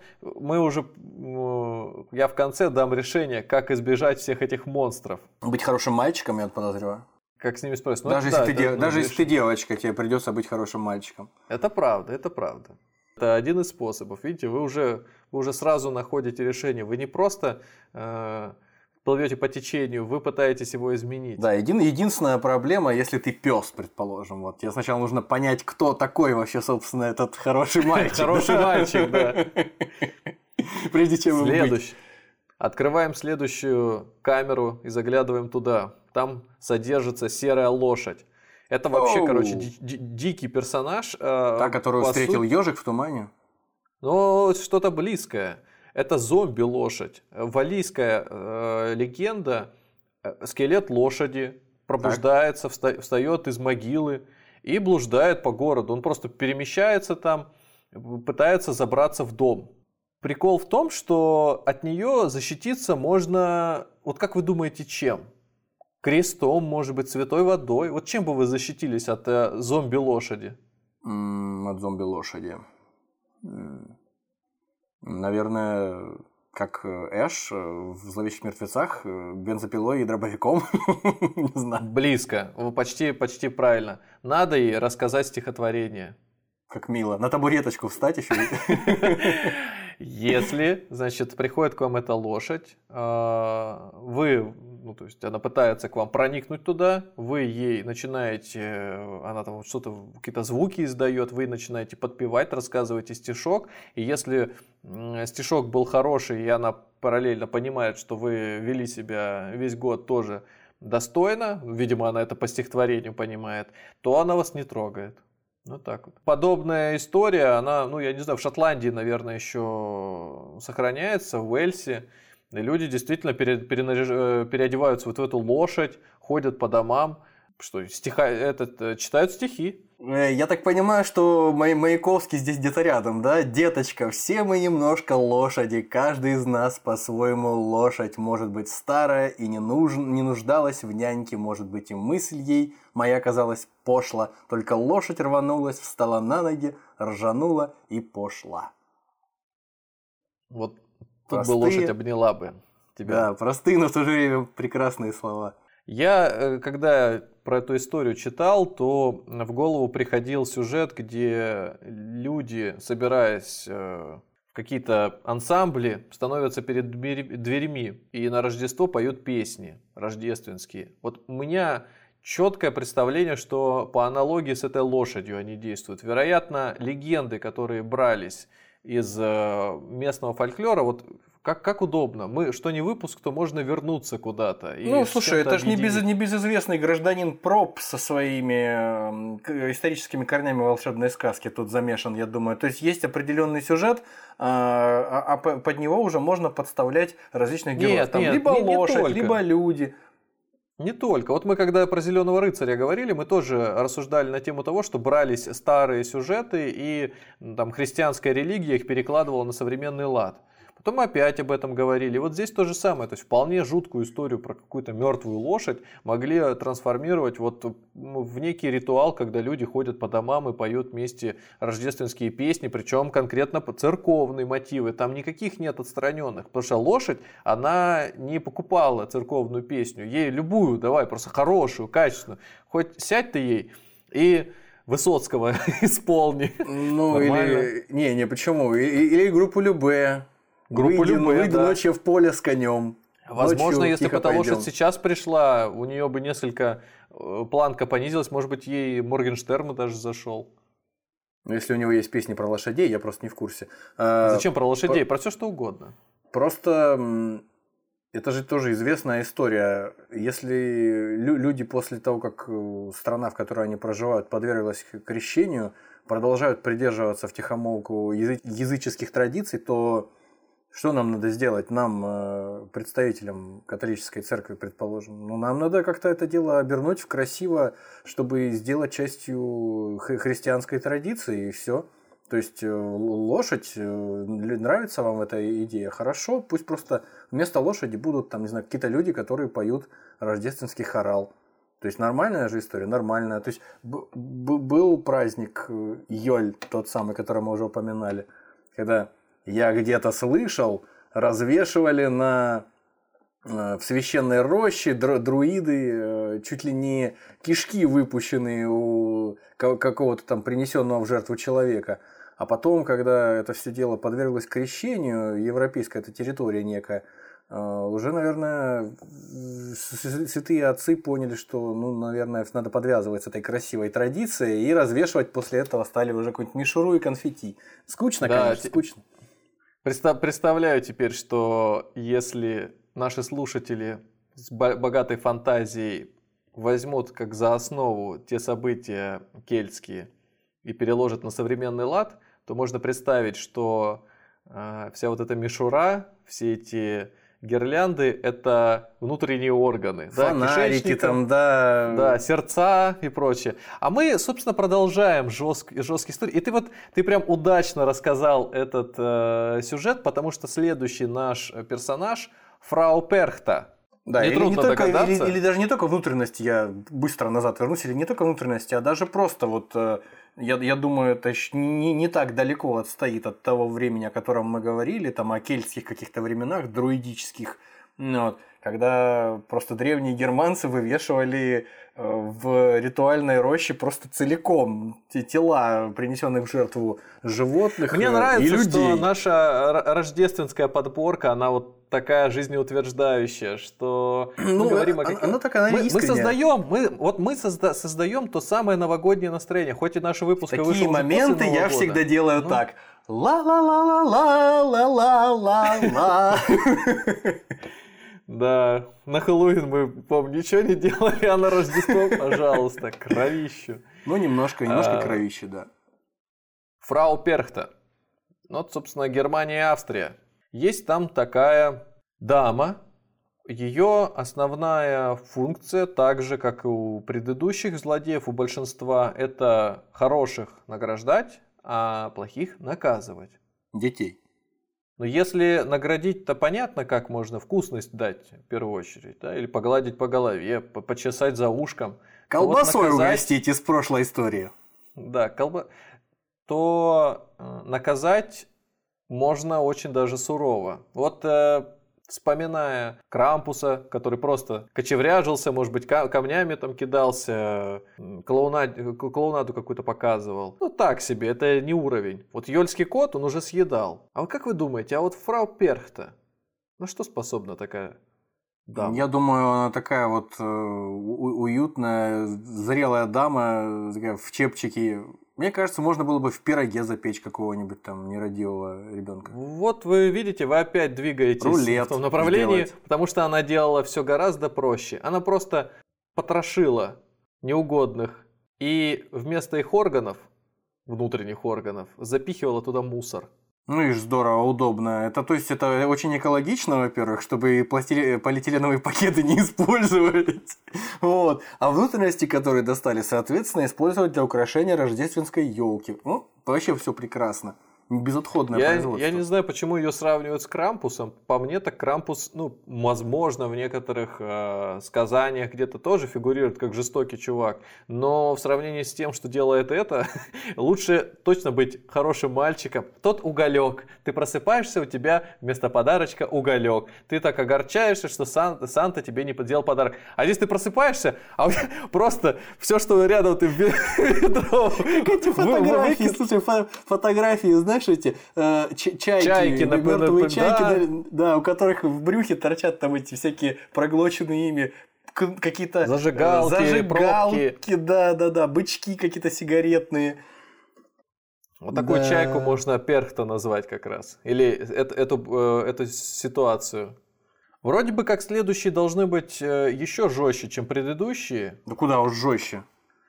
я в конце дам решение, как избежать всех этих монстров. Быть хорошим мальчиком, я подозреваю. Как с ними спросить? Даже если ты девочка, тебе придется быть хорошим мальчиком. Это правда, это правда. Это один из способов. Видите, вы уже сразу находите решение. Вы не просто плывете по течению, вы пытаетесь его изменить. Да, единственная проблема, если ты пес, предположим. Вот. Тебе сначала нужно понять, кто такой вообще, собственно, этот хороший мальчик. Хороший мальчик, да. Прежде чем Следующий. Открываем следующую камеру и заглядываем туда. Там содержится серая лошадь. Это вообще, дикий персонаж. Та, которую встретил ежик в тумане? Ну, что-то близкое. Это зомби-лошадь. Валлийская легенда. Скелет лошади пробуждается, встает из могилы и блуждает по городу. Он просто перемещается там, пытается забраться в дом. Прикол в том, что от нее защититься можно, вот как вы думаете, чем? Крестом, может быть, святой водой. Вот чем бы вы защитились от зомби-лошади? От зомби-лошади. Наверное, как Эш в «Зловещих мертвецах», бензопилой и дробовиком. Не знаю. Близко. Почти правильно. Надо ей рассказать стихотворение. Как мило. На табуреточку встать еще. Если, значит, приходит к вам эта лошадь, то есть она пытается к вам проникнуть туда, вы ей начинаете, она там что-то, какие-то звуки издает, вы начинаете подпевать, рассказываете стишок, и если стишок был хороший, и она параллельно понимает, что вы вели себя весь год тоже достойно, видимо, она это по стихотворению понимает, то она вас не трогает. Вот так вот. Подобная история, она, я не знаю, в Шотландии, наверное, еще сохраняется, в Уэльсе. И люди действительно переодеваются вот в эту лошадь, ходят по домам, читают стихи. Я так понимаю, что Маяковский здесь где-то рядом, да? Деточка, все мы немножко лошади, каждый из нас по-своему лошадь. Может быть старая и не нуждалась в няньке, может быть и мысль ей моя казалась пошла. Только лошадь рванулась, встала на ноги, ржанула и пошла. Вот тут бы лошадь обняла бы тебя. Да, простые, но в то же время прекрасные слова. Я, когда про эту историю читал, то в голову приходил сюжет, где люди, собираясь в какие-то ансамбли, становятся перед дверьми и на Рождество поют песни рождественские. Вот у меня четкое представление, что по аналогии с этой лошадью они действуют. Вероятно, легенды, которые брались из местного фольклора, вот как удобно. Мы что не выпуск, то можно вернуться куда-то. Слушай, это же небезызвестный гражданин Проб со своими историческими корнями волшебной сказки тут замешан, я думаю. То есть есть определенный сюжет, а под него уже можно подставлять различных героев. Либо лошадь, либо люди. Не только. Вот мы когда про «Зеленого рыцаря» говорили, мы тоже рассуждали на тему того, что брались старые сюжеты, и там христианская религия их перекладывала на современный лад. Потом мы опять об этом говорили. Вот здесь то же самое. То есть вполне жуткую историю про какую-то мертвую лошадь могли трансформировать вот в некий ритуал, когда люди ходят по домам и поют вместе рождественские песни, причем конкретно церковные мотивы. Там никаких нет отстраненных. Потому что лошадь, она не покупала церковную песню. Ей любую давай, просто хорошую, качественную. Хоть сядь ты ей и Высоцкого исполни. Почему? Или группу Любэ. Выйди ночью в поле с конем. Возможно, если бы тихо эта лошадь пойдем. сейчас пришла, у нее бы несколько планка понизилась, может быть, ей Моргенштерн даже зашел. Но если у него есть песни про лошадей, я просто не в курсе. Зачем про лошадей? Про все что угодно. Просто это же тоже известная история. Если люди после того, как страна, в которой они проживают, подверглась крещению, продолжают придерживаться втихомолку языческих традиций, то что нам надо сделать? Нам, представителям католической церкви, предположим, нам надо как-то это дело обернуть в красиво, чтобы сделать частью христианской традиции, и все. То есть лошадь, нравится вам эта идея? Хорошо, пусть просто вместо лошади будут там, не знаю, какие-то люди, которые поют рождественский хорал. То есть нормальная же история, нормальная. То есть был праздник Йоль, тот самый, который мы уже упоминали, когда я где-то слышал, развешивали в священной роще друиды чуть ли не кишки, выпущенные у какого-то там принесенного в жертву человека. А потом, когда это все дело подверглось крещению, европейская эта территория некая, уже, наверное, святые отцы поняли, что, наверное, надо подвязывать с этой красивой традицией и развешивать после этого стали уже какую-нибудь мишуру и конфетти. Скучно, да, конечно, скучно. Представляю теперь, что если наши слушатели с богатой фантазией возьмут как за основу те события кельтские и переложат на современный лад, то можно представить, что вся вот эта мишура, все эти гирлянды – это внутренние органы. Фонарики там, да. Да, сердца и прочее. А мы, собственно, продолжаем жесткий истории. И ты прям удачно рассказал этот сюжет, потому что следующий наш персонаж – фрау Перхта. Да, или даже не только внутренности, я быстро назад вернусь, или не только внутренности, а даже просто вот, я думаю, это не так далеко отстоит от того времени, о котором мы говорили, там о кельтских каких-то временах, друидических, когда просто древние германцы вывешивали в ритуальной роще просто целиком тела, принесенных в жертву животных и людей. Мне нравится, что наша рождественская подборка, она вот такая жизнеутверждающая, что мы говорим о каких-то... Она такая искренняя. Мы создаем то самое новогоднее настроение, хоть и наш выпуск вышел уже после Нового года. Такие моменты я всегда делаю так. Ла-ла-ла-ла-ла-ла-ла-ла-ла. Да, на Хэллоуин мы, помню, ничего не делали, а на Рождество, пожалуйста, кровищу. Немножко кровищу, да. Фрау Перхта. Вот, собственно, Германия и Австрия. Есть там такая дама. Ее основная функция, так же, как и у предыдущих злодеев, у большинства, это хороших награждать, а плохих наказывать. Детей. Но если наградить, то понятно, как можно вкусность дать, в первую очередь, да? Или погладить по голове, почесать за ушком. Колбасой угостить из прошлой истории. Да, то наказать можно очень даже сурово. Вот вспоминая Крампуса, который просто кочевряжился, может быть, камнями там кидался, клоунаду какую-то показывал. Так себе, это не уровень. Вот Йольский кот, он уже съедал. А вот как вы думаете, а вот фрау Перхта, на что способна такая дама? Я думаю, она такая вот уютная, зрелая дама в чепчике. Мне кажется, можно было бы в пироге запечь какого-нибудь там нерадивого ребенка. Вот вы видите, вы опять двигаетесь в том направлении, потому что она делала все гораздо проще. Она просто потрошила неугодных и вместо их органов, внутренних органов, запихивала туда мусор. И здорово, удобно. Это очень экологично, во-первых, чтобы полиэтиленовые пакеты не использовались. Вот. А внутренности, которые достали, соответственно, использовать для украшения рождественской елки. Вообще все прекрасно. Безотходное производство. Я не знаю, почему ее сравнивают с Крампусом. По мне, так Крампус, возможно, в некоторых сказаниях где-то тоже фигурирует как жестокий чувак. Но в сравнении с тем, что делает это, лучше точно быть хорошим мальчиком. Тот уголек. Ты просыпаешься, у тебя вместо подарочка уголек. Ты так огорчаешься, что Санта тебе не поделал подарок. А здесь ты просыпаешься, а просто все, что рядом, ты в ведро. Эти фотографии, слушай, фотографии, знаешь, знаешь, эти чайки, мертвые чайки, да, у которых в брюхе торчат там эти всякие проглоченные ими какие-то зажигалки, да, бычки какие-то сигаретные. Вот такую чайку можно перхта назвать как раз. Или эту ситуацию. Вроде бы как следующие должны быть еще жестче, чем предыдущие. Да куда уж жестче.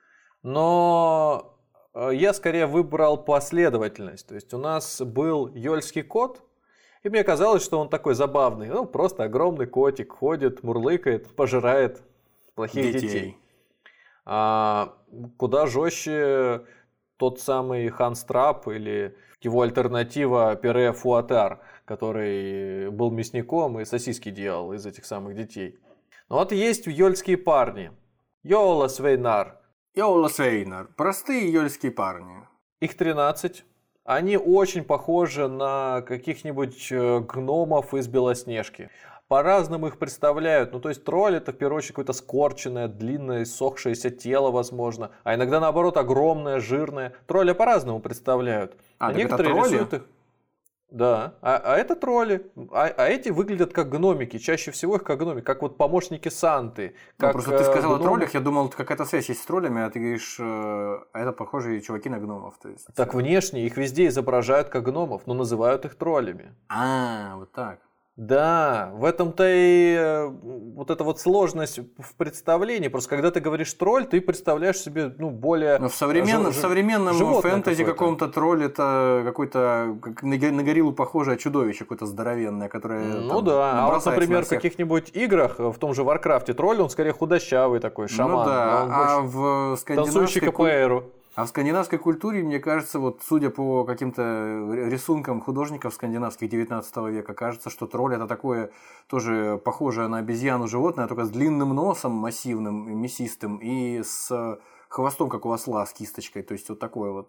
Но я скорее выбрал последовательность. То есть у нас был Йольский кот, и мне казалось, что он такой забавный. Ну, просто огромный котик, ходит, мурлыкает, пожирает плохих детей. А куда жестче тот самый Ханс Трап или его альтернатива Пире Фуатар, который был мясником и сосиски делал из этих самых детей. Но вот есть йольские парни. Йола Свейнар. Йола Свейнар. Простые йольские парни. Их 13. Они очень похожи на каких-нибудь гномов из Белоснежки. По-разному их представляют. Ну, то есть тролль — это в первую очередь какое-то скорченное, длинное, иссохшееся тело, возможно. А иногда, наоборот, огромное, жирное. Тролля по-разному представляют. А некоторые рисуют их. Да, а это тролли. А эти выглядят как гномики. Чаще всего их как гномики, как вот помощники Санты. Как, просто ты сказал о троллях, я думал, какая-то связь есть с троллями, а ты говоришь, это похожие чуваки на гномов. То есть... Так внешне их везде изображают как гномов, но называют их троллями. Вот так. Да, в этом-то и вот эта вот сложность в представлении. Просто когда ты говоришь тролль, ты представляешь себе более... Но в современном фэнтези каком-то тролль — это какой-то как на гориллу похожее чудовище, какое-то здоровенное, которое а вот, например, в каких-нибудь играх, в том же Варкрафте, тролль, он скорее худощавый такой, шаман. В танцующий капоэйру. А в скандинавской культуре, мне кажется, вот судя по каким-то рисункам художников скандинавских 19 века, кажется, что тролль — это такое тоже похожее на обезьяну животное, только с длинным носом массивным, мясистым, и с хвостом, как у осла, с кисточкой. То есть вот такое вот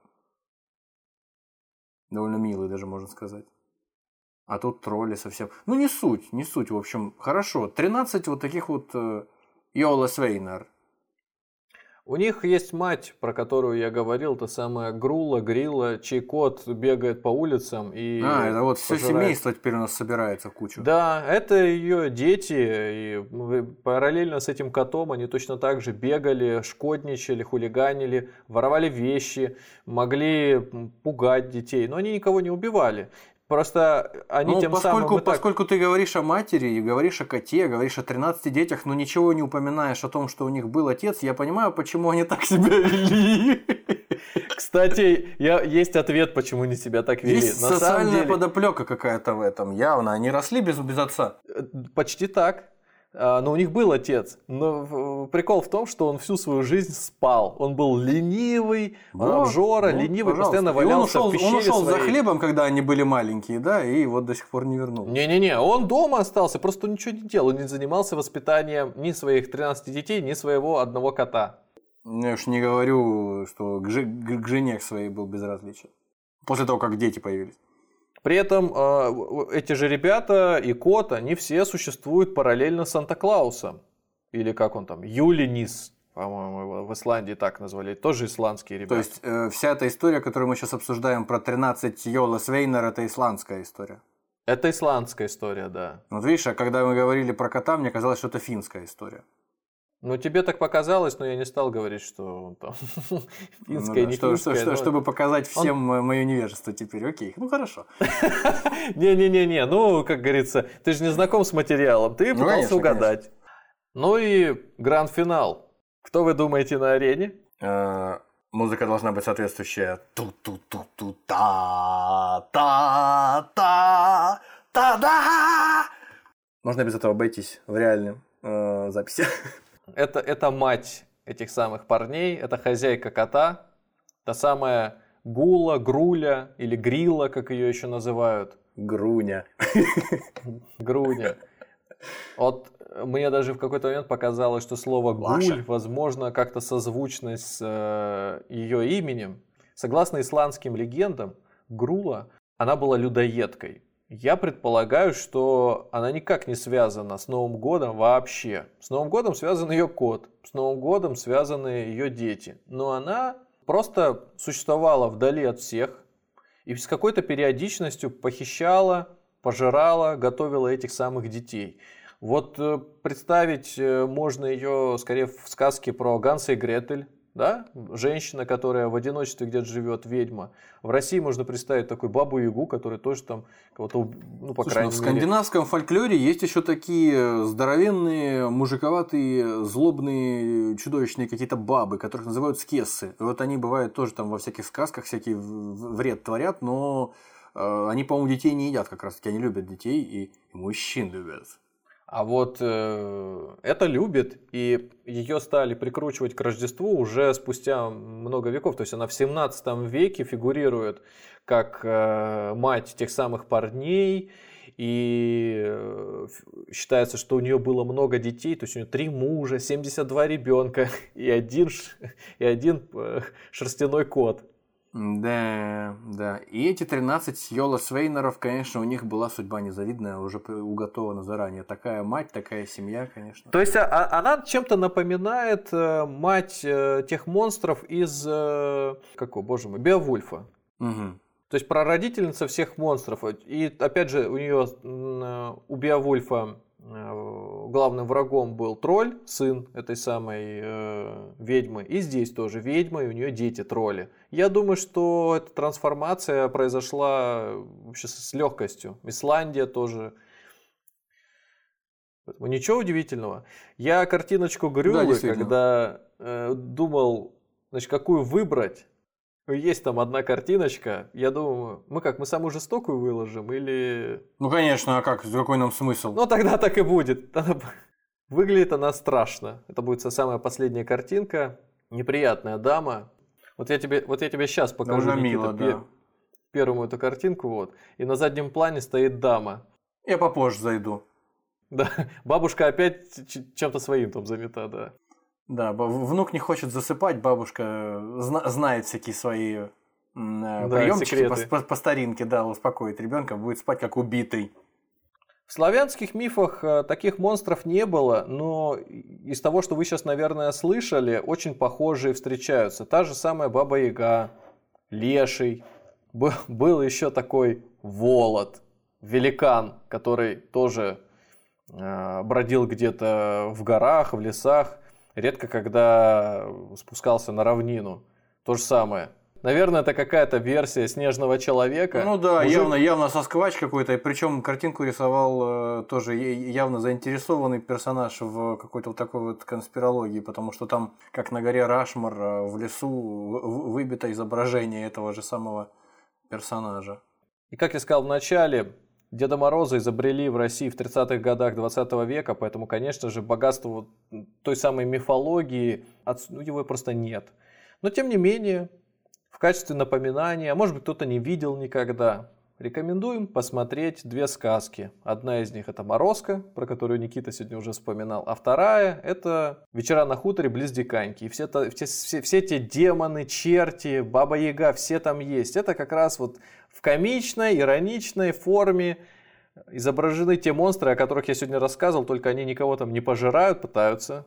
довольно милый даже, можно сказать. А тут тролли совсем... Ну, не суть, в общем. Хорошо, 13 вот таких вот Йола Свейнар. У них есть мать, про которую я говорил, та самая Грула, Грилла, чей кот бегает по улицам и... это вот все семейство теперь у нас собирается в кучу. Да, это ее дети, и параллельно с этим котом они точно так же бегали, шкодничали, хулиганили, воровали вещи, могли пугать детей, но они никого не убивали. Просто они тем самым... Поскольку ты говоришь о матери, говоришь о коте, говоришь о 13 детях, но ничего не упоминаешь о том, что у них был отец, я понимаю, почему они так себя вели. Кстати, есть ответ, почему они себя так вели. Есть социальная подоплека какая-то в этом, явно. Они росли без отца. Почти так. Но у них был отец. Но прикол в том, что он всю свою жизнь спал. Он был ленивый, обжора, ленивый, постоянно валялся в пещере своей. Он ушел за хлебом, когда они были маленькие, да, и вот до сих пор не вернулся. Не-не-не, он дома остался, просто ничего не делал. Он не занимался воспитанием ни своих 13 детей, ни своего одного кота. Я уж не говорю, что к жене своей был безразличен. После того, как дети появились. При этом эти же ребята и кот, они все существуют параллельно Санта-Клаусом. Или как он там, Юлинис, по-моему, его в Исландии так назвали. Тоже исландские ребята. То есть вся эта история, которую мы сейчас обсуждаем про 13 Йола Свейнар, это исландская история? Это исландская история, да. Вот видишь, а когда мы говорили про кота, мне казалось, что это финская история. Ну, тебе так показалось, но я не стал говорить, что он там финская, не финская. Чтобы показать всем мое невежество теперь. Окей, ну хорошо. Не-не-не, ну, как говорится, ты же не знаком с материалом, ты пытался угадать. Ну и гранд-финал. Кто вы думаете на арене? Музыка должна быть соответствующая. Ту-ту-ту-та-та-та-та-да. Можно без этого обойтись в реальном записи. Это мать этих самых парней, это хозяйка кота, та самая Гула, Груля или Грилла, как ее еще называют. Груня. Груня. Вот мне даже в какой-то момент показалось, что слово «гуль», возможно, как-то созвучно с ее именем. Согласно исландским легендам, Грула, она была людоедкой. Я предполагаю, что она никак не связана с Новым годом вообще. С Новым годом связан ее кот, с Новым годом связаны ее дети. Но она просто существовала вдали от всех и с какой-то периодичностью похищала, пожирала, готовила этих самых детей. Вот представить можно ее скорее в сказке про Ганса и Гретель. Да? Женщина, которая в одиночестве где-то живет, ведьма. В России можно представить такую бабу-ягу, которая тоже там кого-то, ну, по крайней мере... В скандинавском фольклоре есть еще такие здоровенные, мужиковатые, злобные, чудовищные какие-то бабы, которых называют скессы. И вот они бывают тоже там во всяких сказках, всякий вред творят, но они, по-моему, детей не едят как раз-таки. Они любят детей и мужчин любят. А вот это любит, и ее стали прикручивать к Рождеству уже спустя много веков. То есть она в 17 веке фигурирует как мать тех самых парней, и считается, что у нее было много детей, то есть у нее 3 мужа, 72 ребенка и один шерстяной кот. Да, да. И эти 13 Йола Свейнеров, конечно, у них была судьба незавидная, уже уготована заранее. Такая мать, такая семья, конечно. То есть она чем-то напоминает мать тех монстров из, боже мой, Беовульфа. Угу. То есть прародительница всех монстров. И опять же, у Беовульфа главным врагом был тролль, сын этой самой ведьмы. И здесь тоже ведьма, и у нее дети тролли. Я думаю, что эта трансформация произошла вообще с легкостью. Исландия тоже. Поэтому ничего удивительного. Я картиночку Грюлы, когда думал, значит, какую выбрать. Есть там одна картиночка, я думаю, мы самую жестокую выложим или... Ну, конечно, а как? Какой нам смысл? Ну, тогда так и будет. Выглядит она страшно. Это будет самая последняя картинка. Неприятная дама. Вот я тебе сейчас покажу, Никита, мило, да. Первую эту картинку. Вот. И на заднем плане стоит дама. Я попозже зайду. Да, бабушка опять чем-то своим там занята, да. Да, внук не хочет засыпать, бабушка знает всякие свои приемчики по старинке, да, успокоит ребенка, будет спать как убитый. В славянских мифах таких монстров не было, но из того, что вы сейчас, наверное, слышали, очень похожие встречаются. Та же самая Баба-Яга, Леший, был еще такой Волод, великан, который тоже бродил где-то в горах, в лесах. Редко когда спускался на равнину. То же самое. Наверное, это какая-то версия Снежного человека. Ну да, явно сосквач какой-то. И причем картинку рисовал тоже явно заинтересованный персонаж в какой-то вот такой вот конспирологии. Потому что там, как на горе Рашмор, в лесу выбито изображение этого же самого персонажа. И как я сказал в начале, Деда Мороза изобрели в России в 30-х годах 20 века, поэтому, конечно же, богатство той самой мифологии, его просто нет. Но, тем не менее, в качестве напоминания, а может быть, кто-то не видел никогда, рекомендуем посмотреть 2 сказки. Одна из них — это «Морозко», про которую Никита сегодня уже вспоминал, а вторая — это «Вечера на хуторе близ Диканьки». И все те демоны, черти, Баба-Яга, все там есть. Это как раз вот в комичной, ироничной форме изображены те монстры, о которых я сегодня рассказывал, только они никого там не пожирают, пытаются,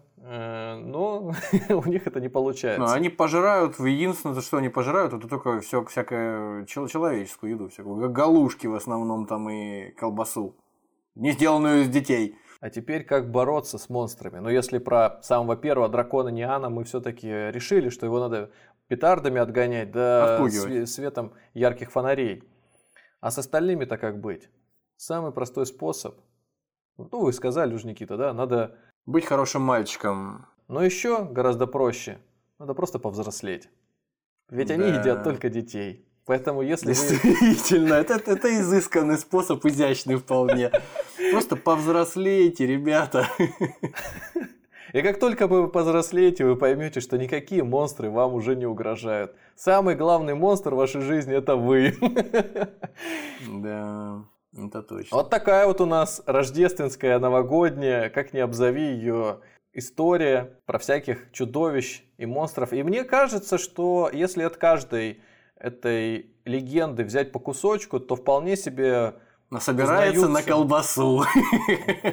но у них это не получается. Но они пожирают, единственное, что они пожирают, это только всякую человеческую еду, всякую галушки в основном там и колбасу, не сделанную из детей. А теперь как бороться с монстрами? Но если про самого первого дракона Ниана мы все-таки решили, что его надо петардами отгонять, да светом ярких фонарей. А с остальными-то как быть? Самый простой способ, ну вы сказали уже, Никита, да, надо... Быть хорошим мальчиком. Но еще гораздо проще, надо просто повзрослеть. Ведь они едят только детей. Поэтому если Действительно, это изысканный способ, изящный вполне. Просто повзрослейте, ребята. И как только вы повзрослеете, вы поймете, что никакие монстры вам уже не угрожают. Самый главный монстр в вашей жизни — это вы. Да, это точно. Вот такая вот у нас рождественская, новогодняя, как ни обзови ее, история про всяких чудовищ и монстров. И мне кажется, что если от каждой этой легенды взять по кусочку, то вполне себе насобирается на колбасу.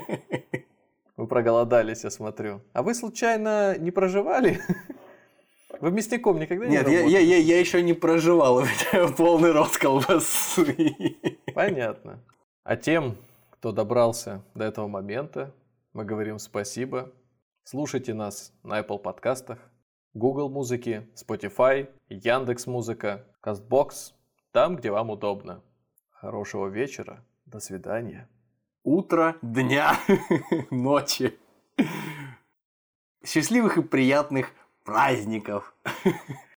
Вы проголодались, я смотрю. А вы случайно не проживали Вы мясником никогда не Нет, работали? я еще не проживал, у меня полный рот колбасы. Понятно. А тем, кто добрался до этого момента, мы говорим спасибо. Слушайте нас на Apple подкастах, Google музыки, Spotify, Яндекс.Музыка, Castbox, там, где вам удобно. Хорошего вечера. До свидания. Утро, дня, ночи. Счастливых и приятных праздников.